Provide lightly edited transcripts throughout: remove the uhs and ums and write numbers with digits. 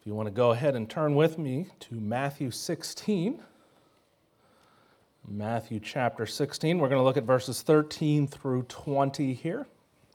If you want to go ahead and turn with me to Matthew 16, Matthew chapter 16, we're going to look at verses 13 through 20 here.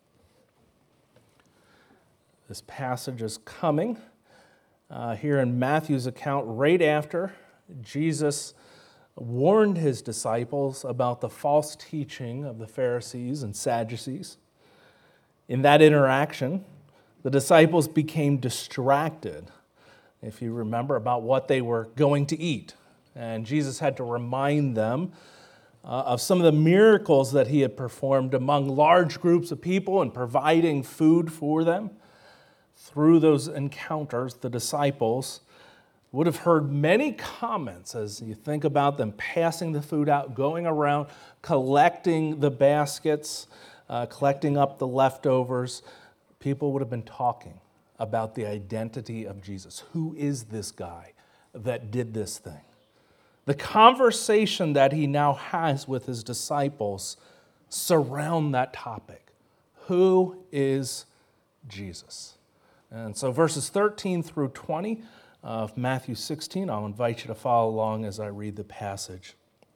This passage is coming here in Matthew's account right after Jesus warned his disciples about the false teaching of the Pharisees and Sadducees. In that interaction, the disciples became distracted, if you remember, about what they were going to eat. And Jesus had to remind them of some of the miracles that he had performed among large groups of people and providing food for them. Through those encounters, the disciples would have heard many comments as you think about them passing the food out, going around, collecting the baskets, collecting up the leftovers. People would have been talking about the identity of Jesus. Who is this guy that did this thing? The conversation that he now has with his disciples surround that topic. Who is Jesus? And so verses 13 through 20 of Matthew 16, I'll invite you to follow along as I read the passage.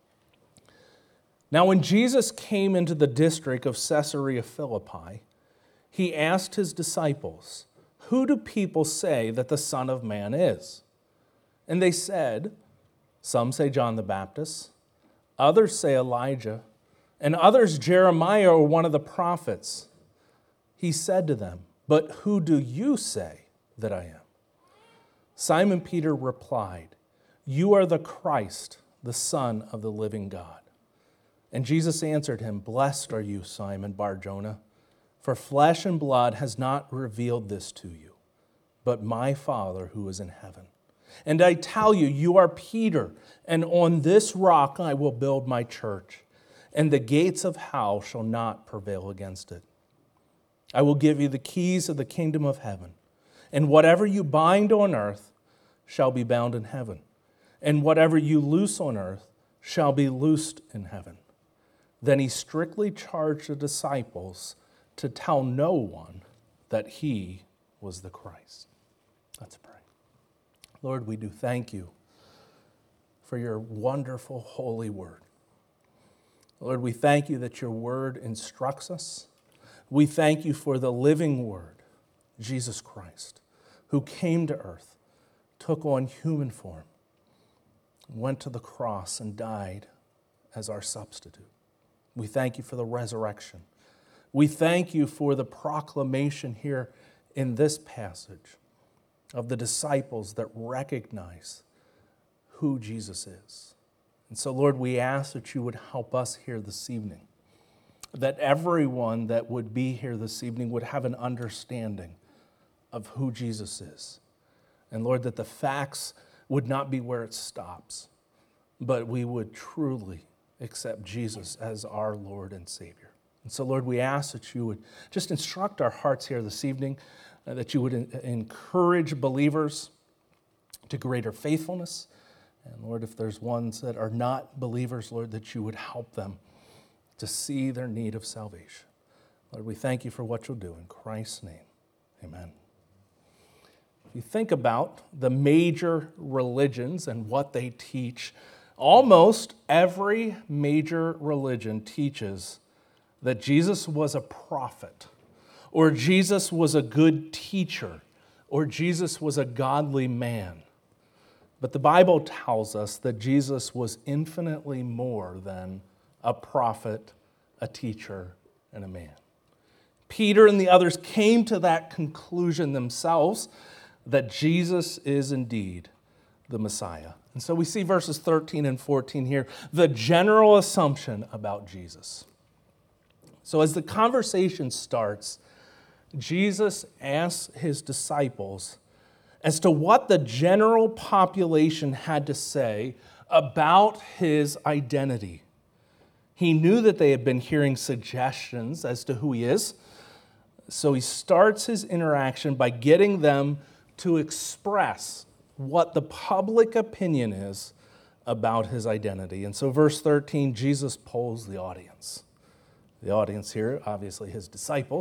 Now when Jesus came into the district of Caesarea Philippi, he asked his disciples, "Who do people say that the Son of Man is?" And they said, "Some say John the Baptist, others say Elijah, and others Jeremiah or one of the prophets." He said to them, "But who do you say that I am?" Simon Peter replied, "You are the Christ, the Son of the living God." And Jesus answered him, "Blessed are you, Simon Bar-Jonah, for flesh and blood has not revealed this to you, but my Father who is in heaven. And I tell you, you are Peter, and on this rock I will build my church, and the gates of hell shall not prevail against it. I will give you the keys of the kingdom of heaven, and whatever you bind on earth shall be bound in heaven, and whatever you loose on earth shall be loosed in heaven." Then he strictly charged the disciples to tell no one that he was the Christ. Let's pray. Lord, we do thank you for your wonderful holy word. Lord, we thank you that your word instructs us. We thank you for the living word, Jesus Christ, who came to earth, took on human form, went to the cross and died as our substitute. We thank you for the resurrection. We thank you for the proclamation here in this passage of the disciples that recognize who Jesus is. And so, Lord, we ask that you would help us here this evening, that everyone that would be here this evening would have an understanding of who Jesus is. And Lord, that the facts would not be where it stops, but we would truly accept Jesus as our Lord and Savior. And so, Lord, we ask that you would just instruct our hearts here this evening, that you would encourage believers to greater faithfulness. And Lord, if there's ones that are not believers, Lord, that you would help them to see their need of salvation. Lord, we thank you for what you'll do. In Christ's name, amen. If you think about the major religions and what they teach, almost every major religion teaches that Jesus was a prophet, or Jesus was a good teacher, or Jesus was a godly man. But the Bible tells us that Jesus was infinitely more than a prophet, a teacher, and a man. Peter and the others came to that conclusion themselves, that Jesus is indeed the Messiah. And so we see verses 13 and 14 here, the general assumption about Jesus. So as the conversation starts, Jesus asks his disciples as to what the general population had to say about his identity. He knew that they had been hearing suggestions as to who he is, so he starts his interaction by getting them to express what the public opinion is about his identity. And so verse 13, Jesus polls the audience. The audience here, obviously his disciples,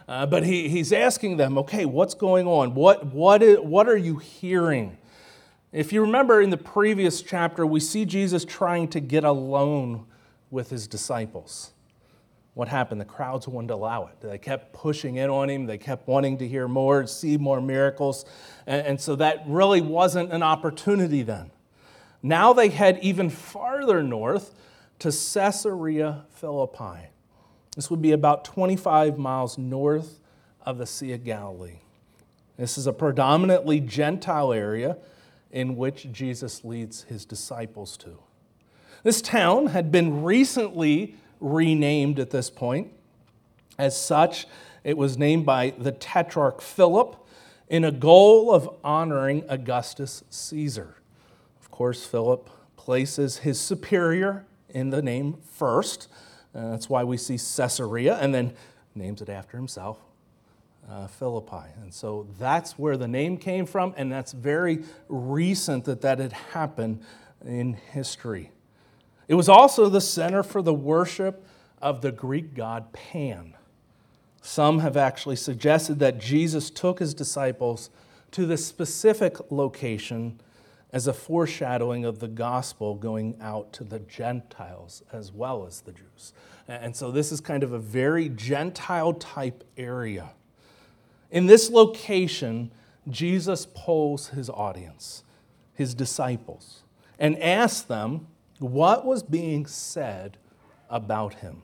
But he's asking them, okay, what's going on? What are you hearing? If you remember in the previous chapter, we see Jesus trying to get alone with his disciples. What happened? The crowds wouldn't allow it. They kept pushing in on him. They kept wanting to hear more, see more miracles. And so that really wasn't an opportunity then. Now they head even farther north to Caesarea Philippi. This would be about 25 miles north of the Sea of Galilee. This is a predominantly Gentile area in which Jesus leads his disciples to. This town had been recently renamed at this point. As such, it was named by the Tetrarch Philip in a goal of honoring Augustus Caesar. Of course, Philip places his superior in the name first. That's why we see Caesarea, and then names it after himself, Philippi. And so that's where the name came from, and that's very recent that had happened in history. It was also the center for the worship of the Greek god Pan. Some have actually suggested that Jesus took his disciples to this specific location as a foreshadowing of the gospel going out to the Gentiles as well as the Jews. And so this is kind of a very Gentile-type area. In this location, Jesus polls his audience, his disciples, and asks them what was being said about him.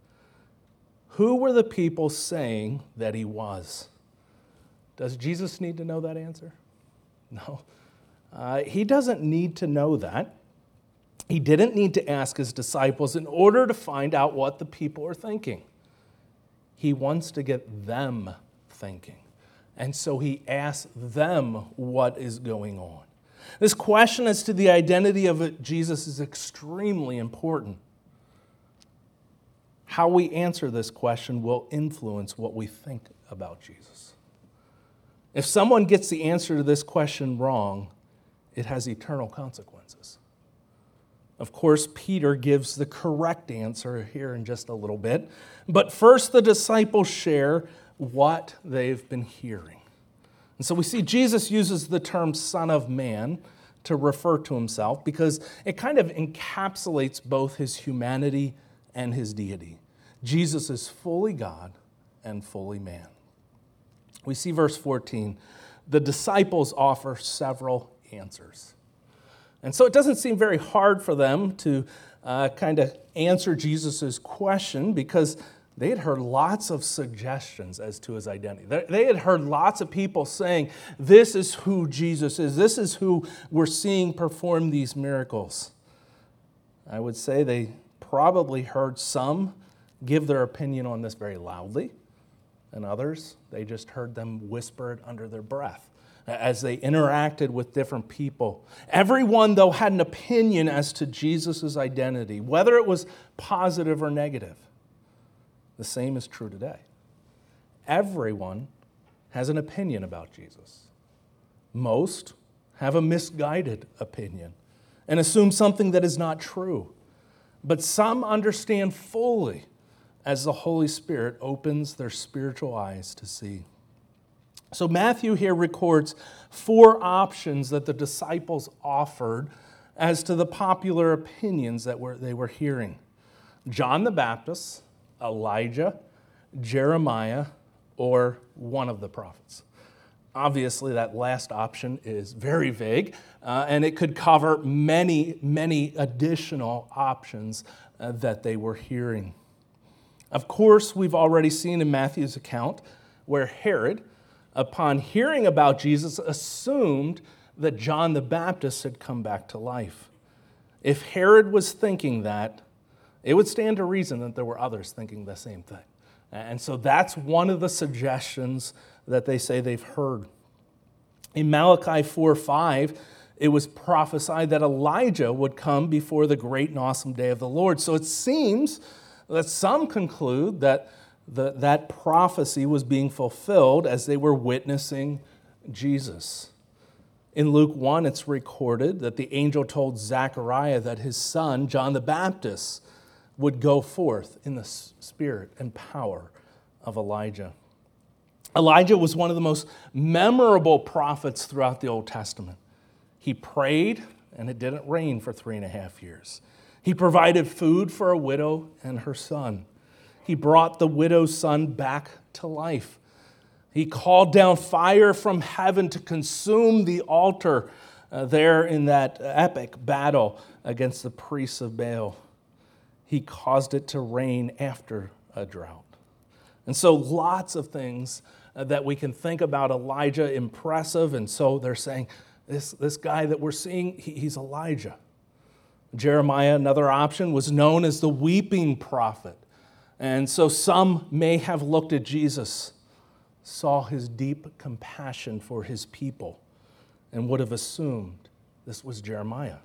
Who were the people saying that he was? Does Jesus need to know that answer? No. He doesn't need to know that. He didn't need to ask his disciples in order to find out what the people are thinking. He wants to get them thinking. And so he asks them what is going on. This question as to the identity of Jesus is extremely important. How we answer this question will influence what we think about Jesus. If someone gets the answer to this question wrong, it has eternal consequences. Of course, Peter gives the correct answer here in just a little bit. But first, the disciples share what they've been hearing. And so we see Jesus uses the term Son of Man to refer to himself because it kind of encapsulates both his humanity and his deity. Jesus is fully God and fully man. We see verse 14. The disciples offer several answers. And so it doesn't seem very hard for them to kind of answer Jesus' question because they had heard lots of suggestions as to his identity. They had heard lots of people saying, this is who Jesus is. This is who we're seeing perform these miracles. I would say they probably heard some give their opinion on this very loudly, and others, they just heard them whisper it under their breath as they interacted with different people. Everyone, though, had an opinion as to Jesus' identity, whether it was positive or negative. The same is true today. Everyone has an opinion about Jesus. Most have a misguided opinion and assume something that is not true. But some understand fully as the Holy Spirit opens their spiritual eyes to see. So Matthew here records 4 options that the disciples offered as to the popular opinions that they were hearing. John the Baptist, Elijah, Jeremiah, or one of the prophets. Obviously, that last option is very vague, and it could cover many, many additional options that they were hearing. Of course, we've already seen in Matthew's account where Herod, upon hearing about Jesus, assumed that John the Baptist had come back to life. If Herod was thinking that, it would stand to reason that there were others thinking the same thing. And so that's one of the suggestions that they say they've heard. In Malachi 4:5, it was prophesied that Elijah would come before the great and awesome day of the Lord. So it seems that some conclude that that prophecy was being fulfilled as they were witnessing Jesus. In Luke 1, it's recorded that the angel told Zechariah that his son, John the Baptist, would go forth in the spirit and power of Elijah. Elijah was one of the most memorable prophets throughout the Old Testament. He prayed, and it didn't rain for 3.5 years. He provided food for a widow and her son. He brought the widow's son back to life. He called down fire from heaven to consume the altar there in that epic battle against the priests of Baal. He caused it to rain after a drought. And so lots of things that we can think about Elijah, impressive. And so they're saying, this guy that we're seeing, he's Elijah. Jeremiah, another option, was known as the weeping prophet. And so some may have looked at Jesus, saw his deep compassion for his people, and would have assumed this was Jeremiah.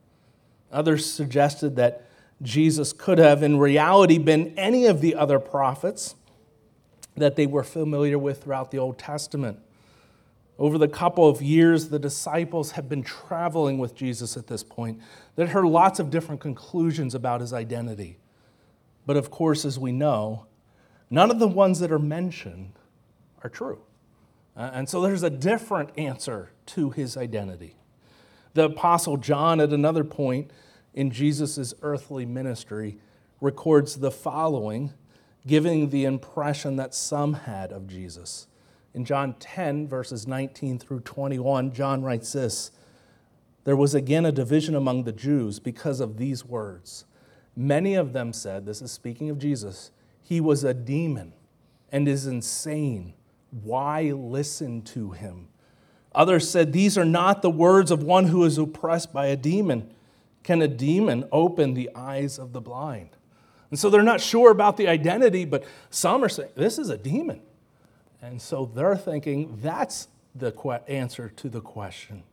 Others suggested that Jesus could have, in reality, been any of the other prophets that they were familiar with throughout the Old Testament. Over the couple of years, the disciples had been traveling with Jesus at this point. They'd heard lots of different conclusions about his identity. But of course, as we know, none of the ones that are mentioned are true. And so there's a different answer to his identity. The Apostle John, at another point in Jesus' earthly ministry, records the following, giving the impression that some had of Jesus. In John 10, verses 19 through 21, John writes this: "There was again a division among the Jews because of these words. Many of them said," this is speaking of Jesus, "he was a demon and is insane. Why listen to him?" Others said, "These are not the words of one who is oppressed by a demon. Can a demon open the eyes of the blind?" And so they're not sure about the identity, but some are saying, this is a demon. And so they're thinking that's the answer to the question.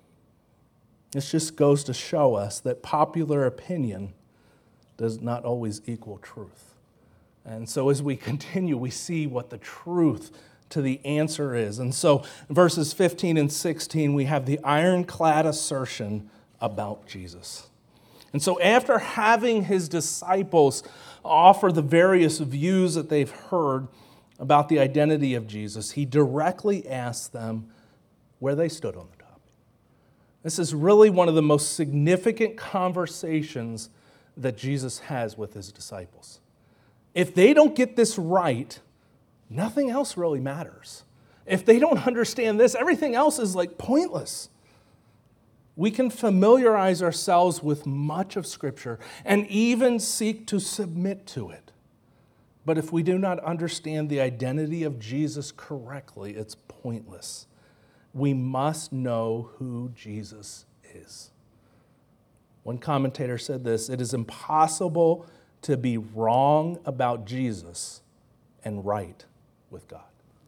This just goes to show us that popular opinion does not always equal truth. And so as we continue, we see what the truth to the answer is. And so in verses 15 and 16, we have the ironclad assertion about Jesus. And so after having his disciples offer the various views that they've heard about the identity of Jesus, he directly asked them where they stood on the topic. This is really one of the most significant conversations that Jesus has with his disciples. If they don't get this right, nothing else really matters. If they don't understand this, everything else is like pointless. We can familiarize ourselves with much of Scripture and even seek to submit to it. But if we do not understand the identity of Jesus correctly, it's pointless. We must know who Jesus is. One commentator said this: "It is impossible to be wrong about Jesus and right with God."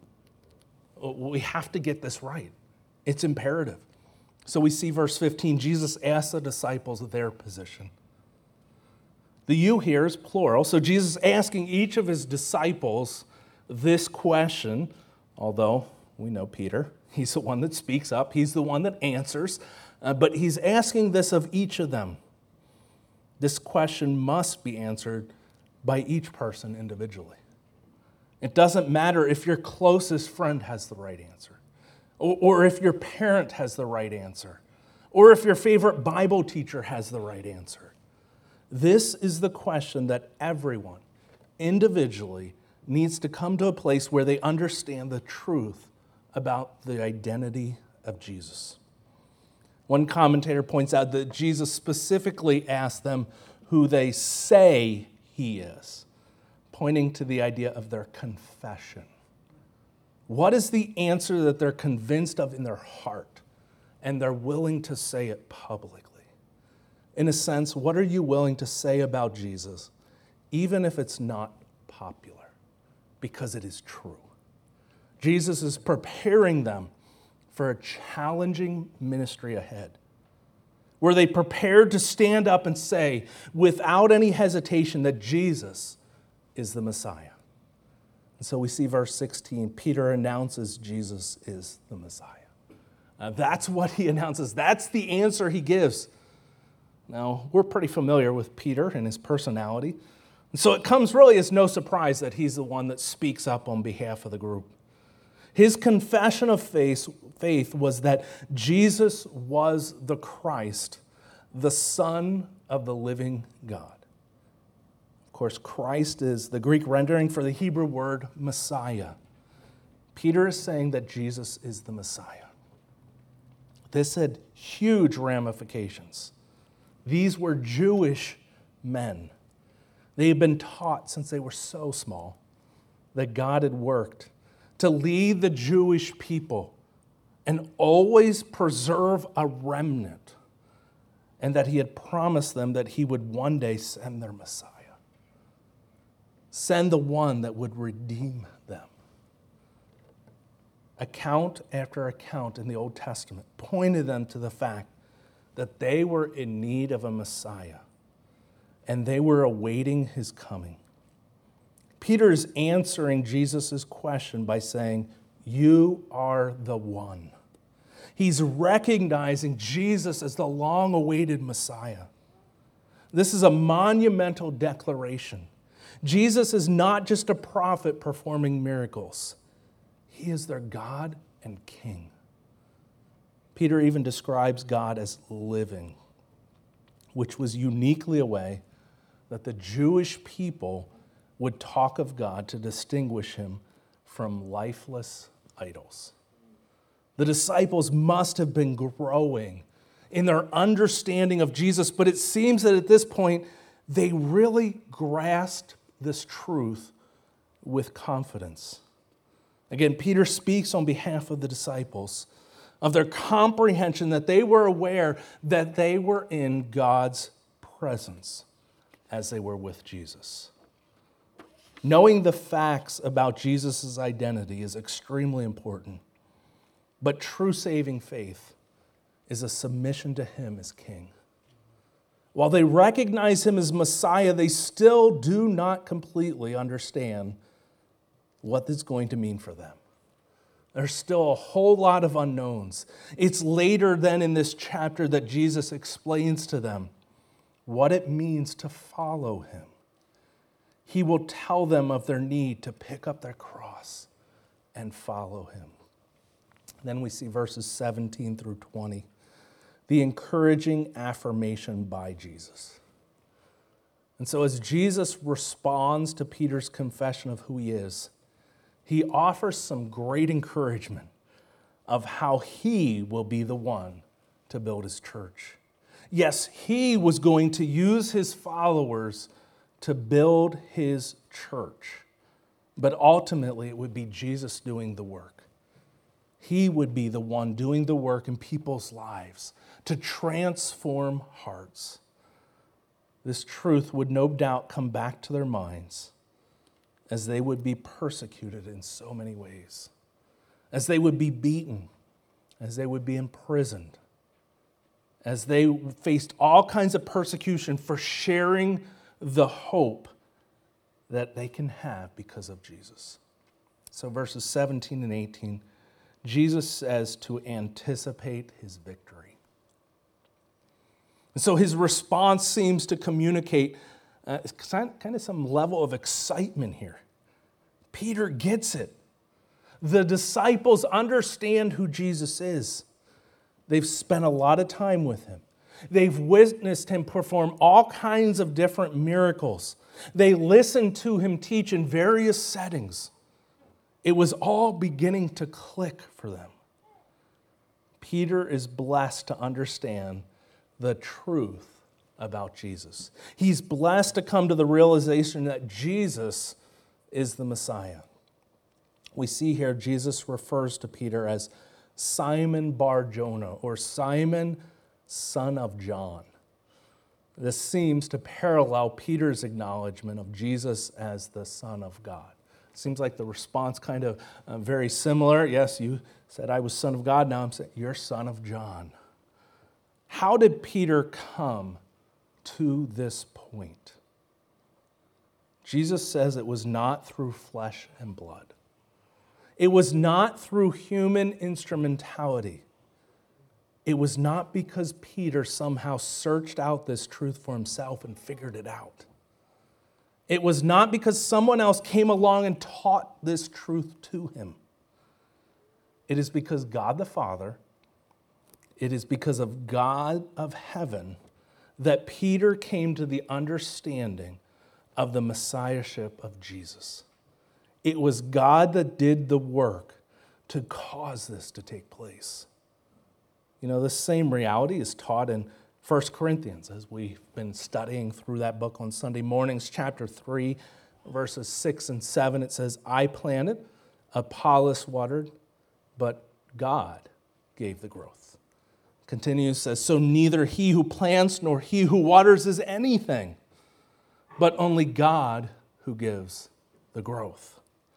We have to get this right. It's imperative. So we see verse 15, Jesus asks the disciples their position. The you here is plural, so Jesus is asking each of his disciples this question, although we know Peter, he's the one that speaks up, he's the one that answers, but he's asking this of each of them. This question must be answered by each person individually. It doesn't matter if your closest friend has the right answer, or if your parent has the right answer, or if your favorite Bible teacher has the right answer. This is the question that everyone individually needs to come to a place where they understand the truth about the identity of Jesus. One commentator points out that Jesus specifically asked them who they say he is, pointing to the idea of their confession. What is the answer that they're convinced of in their heart and they're willing to say it publicly? In a sense, what are you willing to say about Jesus, even if it's not popular, because it is true? Jesus is preparing them for a challenging ministry ahead. Were they prepared to stand up and say, without any hesitation, that Jesus is the Messiah? And so we see verse 16, Peter announces Jesus is the Messiah. That's what he announces. That's the answer he gives. Now, we're pretty familiar with Peter and his personality. And so it comes really as no surprise that he's the one that speaks up on behalf of the group. His confession of faith was that Jesus was the Christ, the Son of the living God. Of course, Christ is the Greek rendering for the Hebrew word Messiah. Peter is saying that Jesus is the Messiah. This had huge ramifications. These were Jewish men. They had been taught since they were so small that God had worked to lead the Jewish people and always preserve a remnant, and that he had promised them that he would one day send their Messiah, send the one that would redeem them. Account after account in the Old Testament pointed them to the fact that they were in need of a Messiah, and they were awaiting his coming. Peter is answering Jesus' question by saying, "You are the one." He's recognizing Jesus as the long-awaited Messiah. This is a monumental declaration. Jesus is not just a prophet performing miracles. He is their God and King. Peter even describes God as living, which was uniquely a way that the Jewish people would talk of God to distinguish him from lifeless idols. The disciples must have been growing in their understanding of Jesus, but it seems that at this point, they really grasped this truth with confidence. Again, Peter speaks on behalf of the disciples of their comprehension that they were aware that they were in God's presence as they were with Jesus. Knowing the facts about Jesus' identity is extremely important, but true saving faith is a submission to him as King. While they recognize him as Messiah, they still do not completely understand what this is going to mean for them. There's still a whole lot of unknowns. It's later then in this chapter that Jesus explains to them what it means to follow him. He will tell them of their need to pick up their cross and follow him. Then we see verses 17 through 20, the encouraging affirmation by Jesus. And so as Jesus responds to Peter's confession of who he is, he offers some great encouragement of how he will be the one to build his church. Yes, he was going to use his followers to build his church, but ultimately it would be Jesus doing the work. He would be the one doing the work in people's lives to transform hearts. This truth would no doubt come back to their minds as they would be persecuted in so many ways, as they would be beaten, as they would be imprisoned, as they faced all kinds of persecution for sharing the hope that they can have because of Jesus. So verses 17 and 18, Jesus says to anticipate his victory. And so his response seems to communicate kind of some level of excitement here. Peter gets it. The disciples understand who Jesus is. They've spent a lot of time with him. They've witnessed him perform all kinds of different miracles. They listened to him teach in various settings. It was all beginning to click for them. Peter is blessed to understand the truth about Jesus. He's blessed to come to the realization that Jesus is the Messiah. We see here Jesus refers to Peter as Simon Bar-Jonah, or Simon, son of John. This seems to parallel Peter's acknowledgement of Jesus as the Son of God. Seems like the response kind of very similar. Yes, you said I was son of God, now I'm saying you're son of John. How did Peter come to this point? Jesus says it was not through flesh and blood. It was not through human instrumentality. It was not because Peter somehow searched out this truth for himself and figured it out. It was not because someone else came along and taught this truth to him. It is because God the Father, it is because of God of heaven that Peter came to the understanding of the Messiahship of Jesus. It was God that did the work to cause this to take place. You know, this same reality is taught in 1 Corinthians, as we've been studying through that book on Sunday mornings, chapter 3, verses 6 and 7. It says, I planted, Apollos watered, but God gave the growth. Continues, says, so neither he who plants nor he who waters is anything, but only God who gives the growth.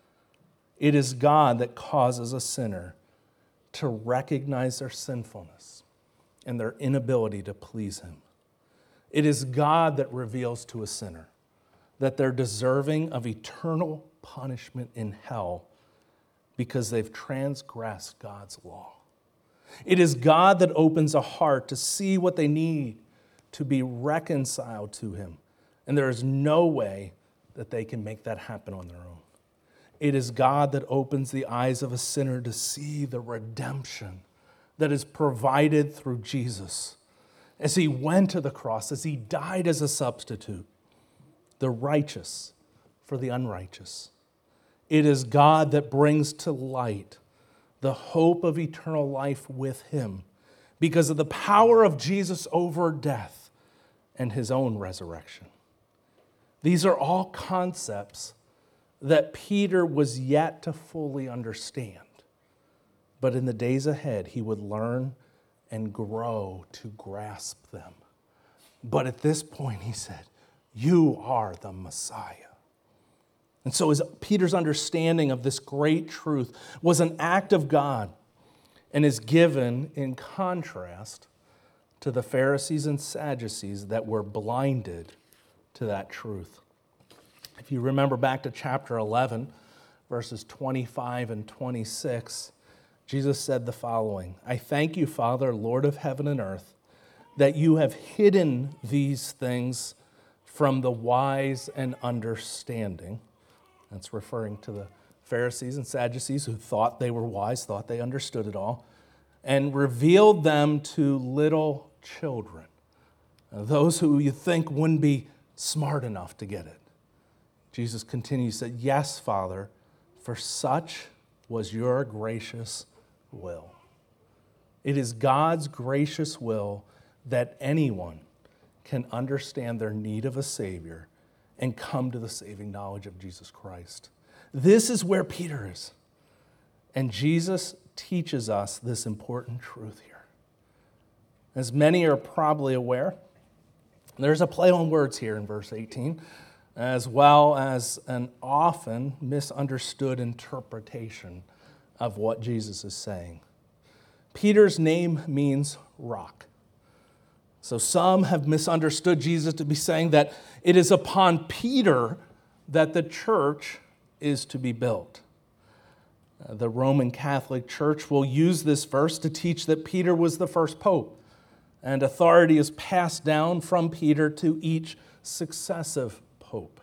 It is God that causes a sinner to recognize their sinfulness and their inability to please him. It is God that reveals to a sinner that they're deserving of eternal punishment in hell because they've transgressed God's law. It is God that opens a heart to see what they need to be reconciled to him. And there is no way that they can make that happen on their own. It is God that opens the eyes of a sinner to see the redemption that is provided through Jesus. As he went to the cross, as he died as a substitute, the righteous for the unrighteous. It is God that brings to light the hope of eternal life with him because of the power of Jesus over death and his own resurrection. These are all concepts that Peter was yet to fully understand. But in the days ahead, he would learn and grow to grasp them. But at this point, he said, you are the Messiah. And so Peter's understanding of this great truth was an act of God and is given in contrast to the Pharisees and Sadducees that were blinded to that truth. If you remember back to chapter 11, verses 25 and 26, Jesus said the following, I thank you, Father, Lord of heaven and earth, that you have hidden these things from the wise and understanding. That's referring to the Pharisees and Sadducees who thought they were wise, thought they understood it all, and revealed them to little children, those who you think wouldn't be smart enough to get it. Jesus continues, said, yes, Father, for such was your gracious will. It is God's gracious will that anyone can understand their need of a Savior and come to the saving knowledge of Jesus Christ. This is where Peter is. And Jesus teaches us this important truth here. As many are probably aware, there's a play on words here in verse 18, as well as an often misunderstood interpretation of what Jesus is saying. Peter's name means rock. So some have misunderstood Jesus to be saying that it is upon Peter that the church is to be built. The Roman Catholic Church will use this verse to teach that Peter was the first pope, and authority is passed down from Peter to each successive pope.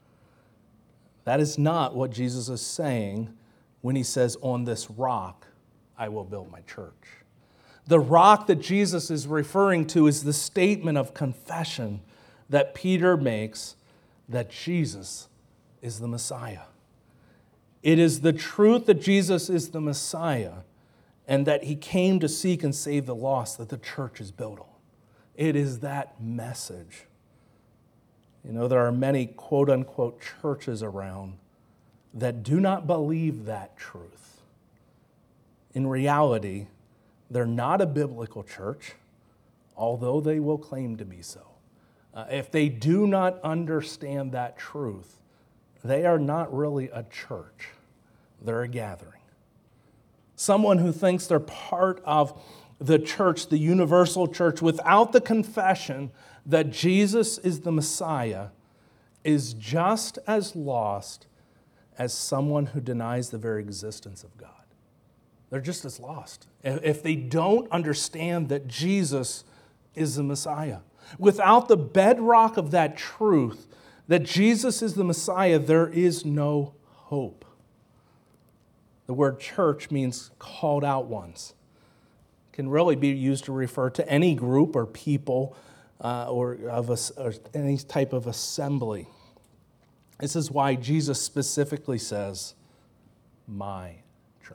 That is not what Jesus is saying when he says, on this rock I will build my church. The rock that Jesus is referring to is the statement of confession that Peter makes that Jesus is the Messiah. It is the truth that Jesus is the Messiah and that he came to seek and save the lost that the church is built on. It is that message. You know, there are many quote-unquote churches around that do not believe that truth. In reality, they're not a biblical church, although they will claim to be so. If they do not understand that truth, they are not really a church. They're a gathering. Someone who thinks they're part of the church, the universal church, without the confession that Jesus is the Messiah, is just as lost as someone who denies the very existence of God. They're just as lost if they don't understand that Jesus is the Messiah. Without the bedrock of that truth, that Jesus is the Messiah, there is no hope. The word church means called out ones. It can really be used to refer to any group or people or any type of assembly. This is why Jesus specifically says, my church.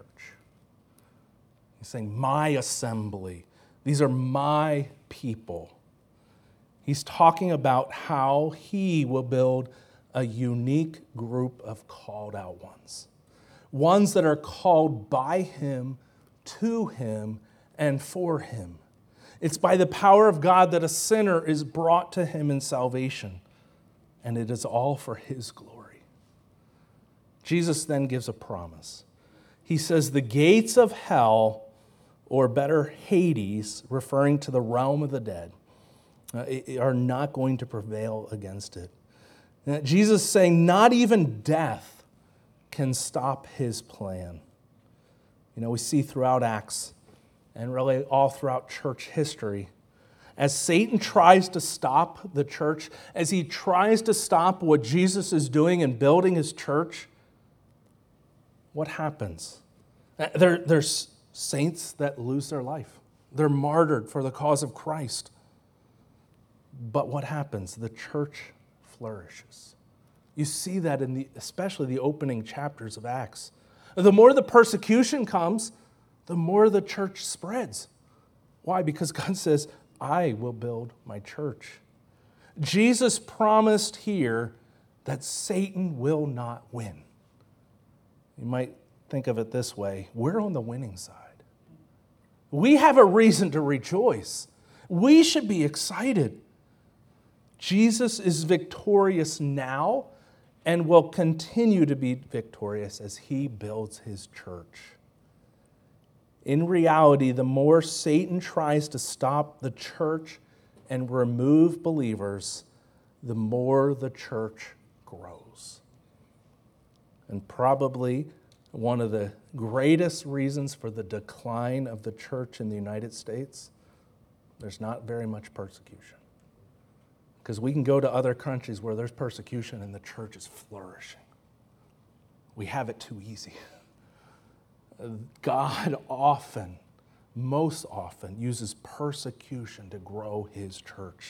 He's saying, my assembly. These are my people. He's talking about how he will build a unique group of called out ones. Ones that are called by him, to him, and for him. It's by the power of God that a sinner is brought to him in salvation. And it is all for his glory. Jesus then gives a promise. He says, the gates of hell, or better, Hades, referring to the realm of the dead, are not going to prevail against it. Now, Jesus is saying not even death can stop his plan. You know, we see throughout Acts and really all throughout church history, as Satan tries to stop the church, as he tries to stop what Jesus is doing in building his church, what happens? There's saints that lose their life. They're martyred for the cause of Christ. But what happens? The church flourishes. You see that in especially the opening chapters of Acts. The more the persecution comes, the more the church spreads. Why? Because God says, I will build my church. Jesus promised here that Satan will not win. You might think of it this way. We're on the winning side. We have a reason to rejoice. We should be excited. Jesus is victorious now and will continue to be victorious as he builds his church. In reality, the more Satan tries to stop the church and remove believers, the more the church grows. And probably one of the greatest reasons for the decline of the church in the United States, there's not very much persecution. Because we can go to other countries where there's persecution and the church is flourishing. We have it too easy. God often, most often, uses persecution to grow his church.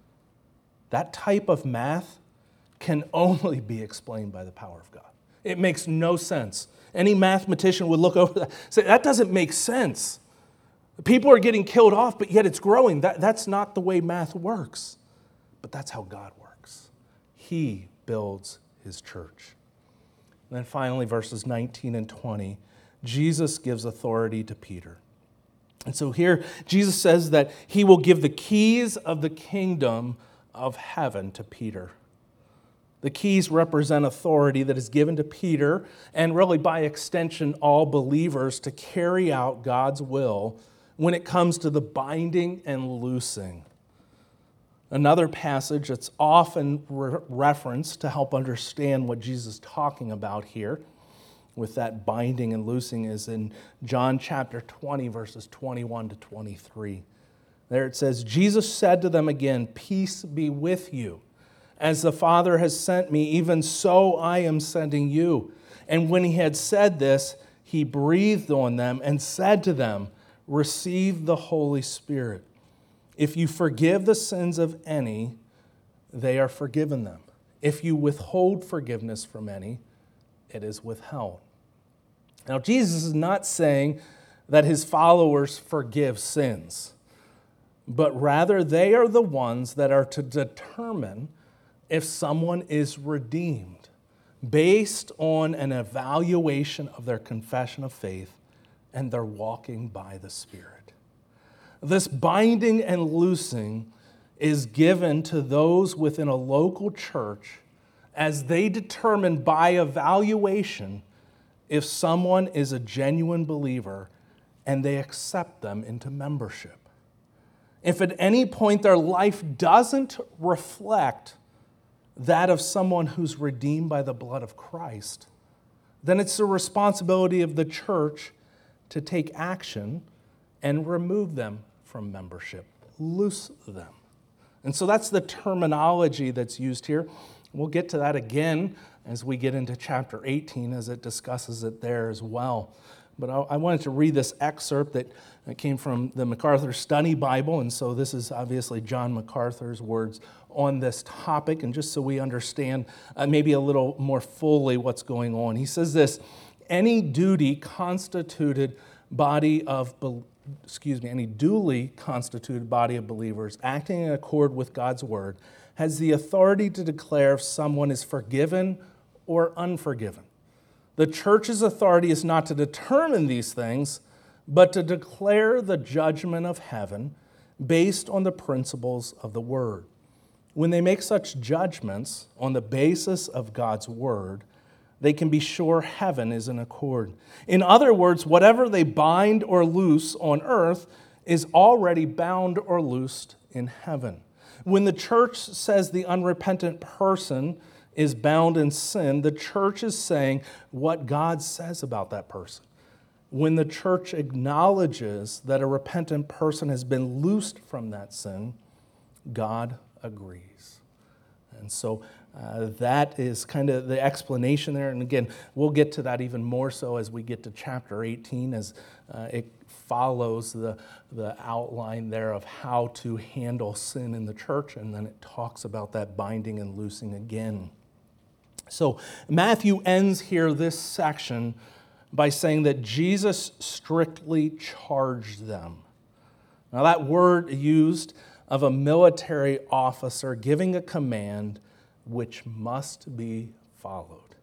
That type of math can only be explained by the power of God. It makes no sense. Any mathematician would look over that and say, that doesn't make sense. People are getting killed off, but yet it's growing. That's not the way math works. But that's how God works. He builds his church. And then finally, verses 19 and 20, Jesus gives authority to Peter. And so here, Jesus says that he will give the keys of the kingdom of heaven to Peter. The keys represent authority that is given to Peter, and really by extension, all believers, to carry out God's will when it comes to the binding and loosing. Another passage that's often referenced to help understand what Jesus is talking about here with that binding and loosing is in John chapter 20, verses 21 to 23. There it says, Jesus said to them again, peace be with you. As the Father has sent me, even so I am sending you. And when he had said this, he breathed on them and said to them, receive the Holy Spirit. If you forgive the sins of any, they are forgiven them. If you withhold forgiveness from any, it is withheld. Now, Jesus is not saying that his followers forgive sins, but rather they are the ones that are to determine if someone is redeemed based on an evaluation of their confession of faith and their walking by the Spirit. This binding and loosing is given to those within a local church as they determine by evaluation if someone is a genuine believer and they accept them into membership. If at any point their life doesn't reflect that of someone who's redeemed by the blood of Christ, then it's the responsibility of the church to take action and remove them from membership, loose them. And so that's the terminology that's used here. We'll get to that again as we get into chapter 18, as it discusses it there as well. But I wanted to read this excerpt that came from the MacArthur Study Bible, and so this is obviously John MacArthur's words on this topic, and just so we understand maybe a little more fully what's going on. He says this: any duly constituted body of believers acting in accord with God's word has the authority to declare if someone is forgiven or unforgiven. The church's authority is not to determine these things, but to declare the judgment of heaven based on the principles of the word. When they make such judgments on the basis of God's word, they can be sure heaven is in accord. In other words, whatever they bind or loose on earth is already bound or loosed in heaven. When the church says the unrepentant person is bound in sin, the church is saying what God says about that person. When the church acknowledges that a repentant person has been loosed from that sin, God agrees. And so that is kind of the explanation there. And again, we'll get to that even more so as we get to chapter 18, as it follows the outline there of how to handle sin in the church, and then it talks about that binding and loosing again. So Matthew ends here this section by saying that Jesus strictly charged them. Now that word used of a military officer giving a command which must be followed.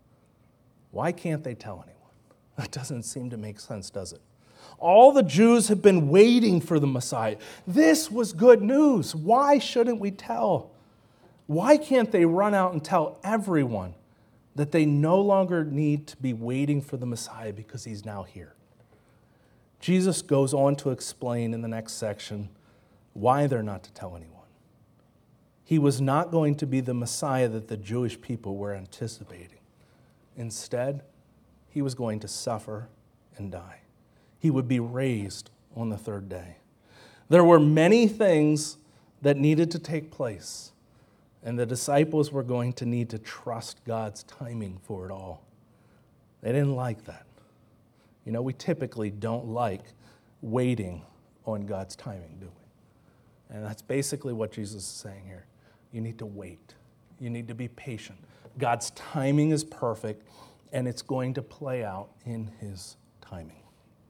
Why can't they tell anyone? That doesn't seem to make sense, does it? All the Jews have been waiting for the Messiah. This was good news. Why shouldn't we tell? Why can't they run out and tell everyone that they no longer need to be waiting for the Messiah because he's now here? Jesus goes on to explain in the next section why they're not to tell anyone. He was not going to be the Messiah that the Jewish people were anticipating. Instead, he was going to suffer and die. He would be raised on the third day. There were many things that needed to take place, and the disciples were going to need to trust God's timing for it all. They didn't like that. You know, we typically don't like waiting on God's timing, do we? And that's basically what Jesus is saying here. You need to wait. You need to be patient. God's timing is perfect, and it's going to play out in his timing.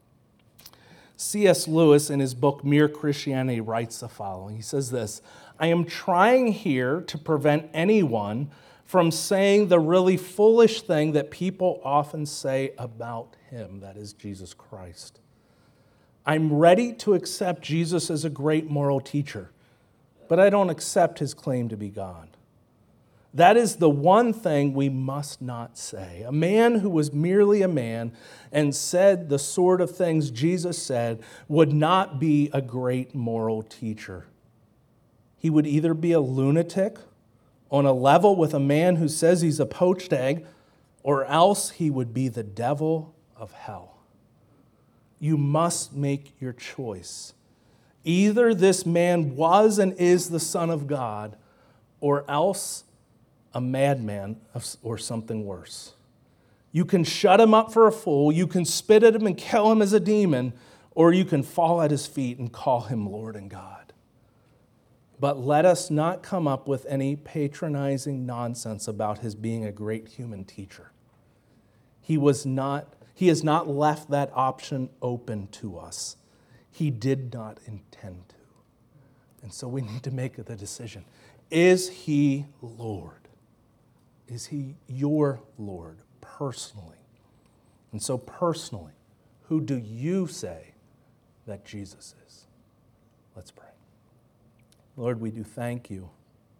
C.S. Lewis, in his book Mere Christianity, writes the following. He says this: I am trying here to prevent anyone from saying the really foolish thing that people often say about him, that is Jesus Christ. I'm ready to accept Jesus as a great moral teacher, but I don't accept his claim to be God. That is the one thing we must not say. A man who was merely a man and said the sort of things Jesus said would not be a great moral teacher. He would either be a lunatic on a level with a man who says he's a poached egg, or else he would be the devil of hell. You must make your choice. Either this man was and is the Son of God, or else a madman or something worse. You can shut him up for a fool, you can spit at him and kill him as a demon, or you can fall at his feet and call him Lord and God. But let us not come up with any patronizing nonsense about his being a great human teacher. He has not left that option open to us. He did not intend to. And so we need to make the decision. Is he Lord? Is he your Lord personally? And so personally, who do you say that Jesus is? Let's pray. Lord, we do thank you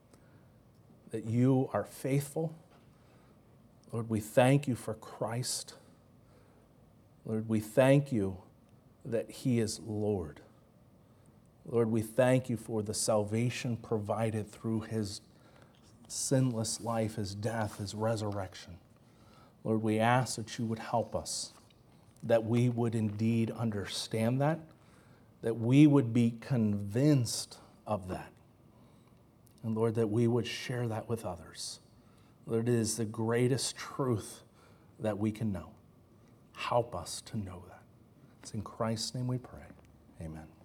that you are faithful. Lord, we thank you for Christ. Lord, we thank you that he is Lord. Lord, we thank you for the salvation provided through his sinless life, his death, his resurrection. Lord, we ask that you would help us, that we would indeed understand that we would be convinced of that, And Lord, that we would share that with others. Lord, it is the greatest truth that we can know. Help us to know that. It's in Christ's name we pray. Amen.